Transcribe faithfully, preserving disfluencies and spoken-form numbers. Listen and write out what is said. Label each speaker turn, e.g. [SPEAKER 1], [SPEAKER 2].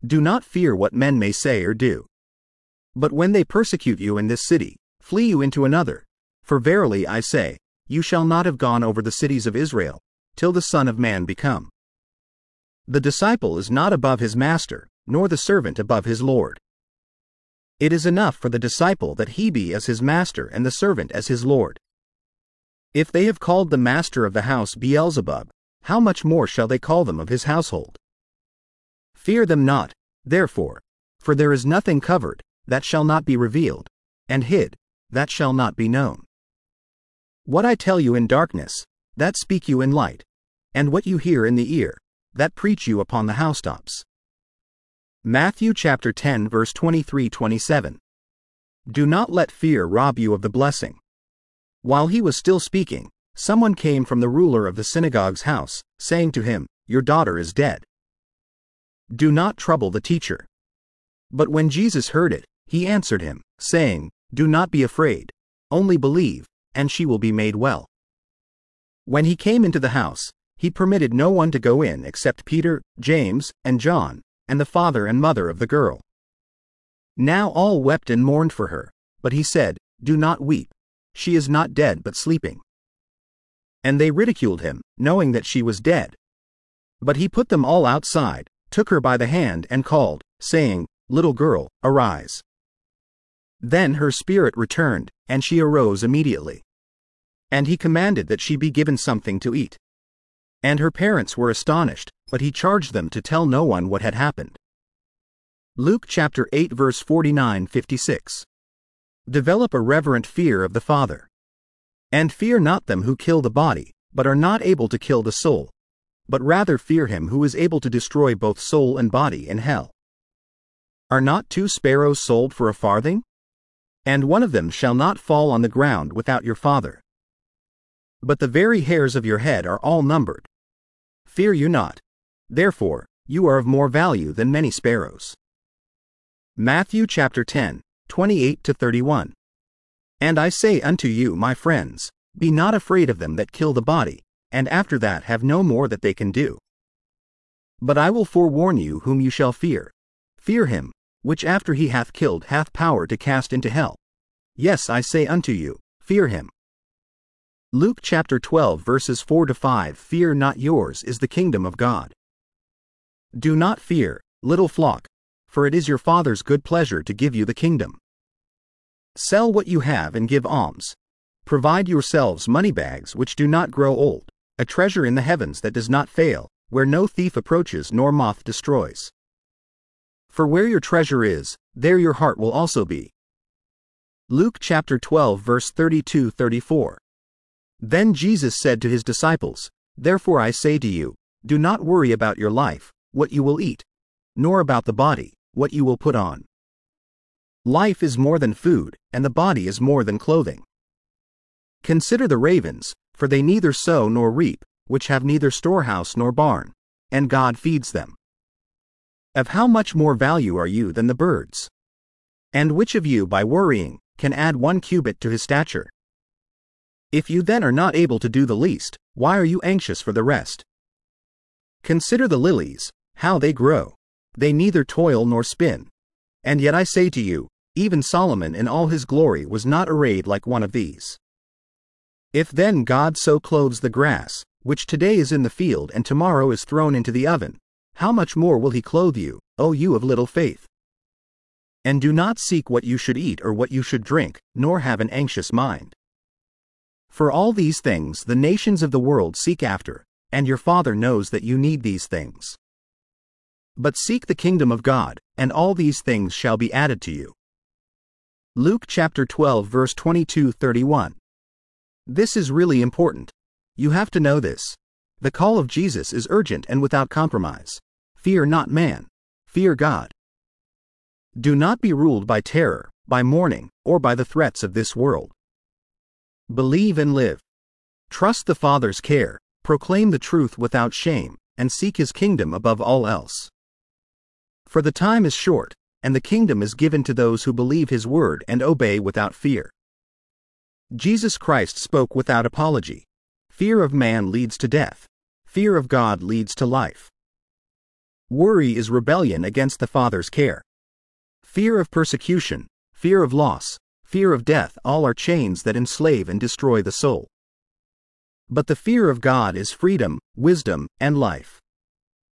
[SPEAKER 1] Do not fear what men may say or do. But when they persecute you in this city, flee you into another. For verily I say, you shall not have gone over the cities of Israel, till the Son of Man be come. The disciple is not above his master, nor the servant above his Lord. It is enough for the disciple that he be as his master and the servant as his Lord. If they have called the master of the house Beelzebub, how much more shall they call them of his household? Fear them not, therefore, for there is nothing covered, that shall not be revealed, and hid, that shall not be known. What I tell you in darkness, that speak you in light, and what you hear in the ear, that preach you upon the housetops. Matthew chapter ten verse twenty-three to twenty-seven. Do not let fear rob you of the blessing. While he was still speaking, someone came from the ruler of the synagogue's house, saying to him, Your daughter is dead. Do not trouble the teacher. But when Jesus heard it, he answered him, saying, Do not be afraid, only believe, and she will be made well. When he came into the house, he permitted no one to go in except Peter, James, and John, and the father and mother of the girl. Now all wept and mourned for her, but he said, Do not weep, she is not dead but sleeping. And they ridiculed him, knowing that she was dead. But he put them all outside, took her by the hand and called, saying, Little girl, arise. Then her spirit returned, and she arose immediately. And he commanded that she be given something to eat. And her parents were astonished, but he charged them to tell no one what had happened. Luke chapter eight verse forty-nine to fifty-six. Develop a reverent fear of the Father. And fear not them who kill the body, but are not able to kill the soul, but rather fear him who is able to destroy both soul and body in hell. Are not two sparrows sold for a farthing? And one of them shall not fall on the ground without your Father. But the very hairs of your head are all numbered. Fear you not. Therefore, you are of more value than many sparrows. Matthew chapter ten, twenty-eight to thirty-one. And I say unto you, my friends, be not afraid of them that kill the body, and after that have no more that they can do. But I will forewarn you whom you shall fear. Fear him, which after he hath killed hath power to cast into hell. Yes, I say unto you, fear him. Luke chapter twelve verses four to five. Fear not, yours is the kingdom of God. Do not fear, little flock, for it is your Father's good pleasure to give you the kingdom. Sell what you have and give alms. Provide yourselves money bags which do not grow old, a treasure in the heavens that does not fail, where no thief approaches nor moth destroys. For where your treasure is, there your heart will also be. Luke chapter twelve verse thirty-two to thirty-four. Then Jesus said to his disciples, Therefore I say to you, do not worry about your life, what you will eat, nor about the body, what you will put on. Life is more than food, and the body is more than clothing. Consider the ravens, for they neither sow nor reap, which have neither storehouse nor barn, and God feeds them. Of how much more value are you than the birds? And which of you, by worrying, can add one cubit to his stature? If you then are not able to do the least, why are you anxious for the rest? Consider the lilies, how they grow. They neither toil nor spin. And yet I say to you, even Solomon in all his glory was not arrayed like one of these. If then God so clothes the grass, which today is in the field and tomorrow is thrown into the oven, how much more will he clothe you, O you of little faith? And do not seek what you should eat or what you should drink, nor have an anxious mind. For all these things the nations of the world seek after, and your Father knows that you need these things. But seek the kingdom of God, and all these things shall be added to you. Luke chapter twelve verse twenty-two to thirty-one. This is really important. You have to know this. The call of Jesus is urgent and without compromise. Fear not man, fear God. Do not be ruled by terror, by mourning, or by the threats of this world. Believe and live. Trust the Father's care, proclaim the truth without shame, and seek his kingdom above all else. For the time is short, and the kingdom is given to those who believe his word and obey without fear. Jesus Christ spoke without apology. Fear of man leads to death. Fear of God leads to life. Worry is rebellion against the Father's care. Fear of persecution, fear of loss, fear of death, all are chains that enslave and destroy the soul. But the fear of God is freedom, wisdom, and life.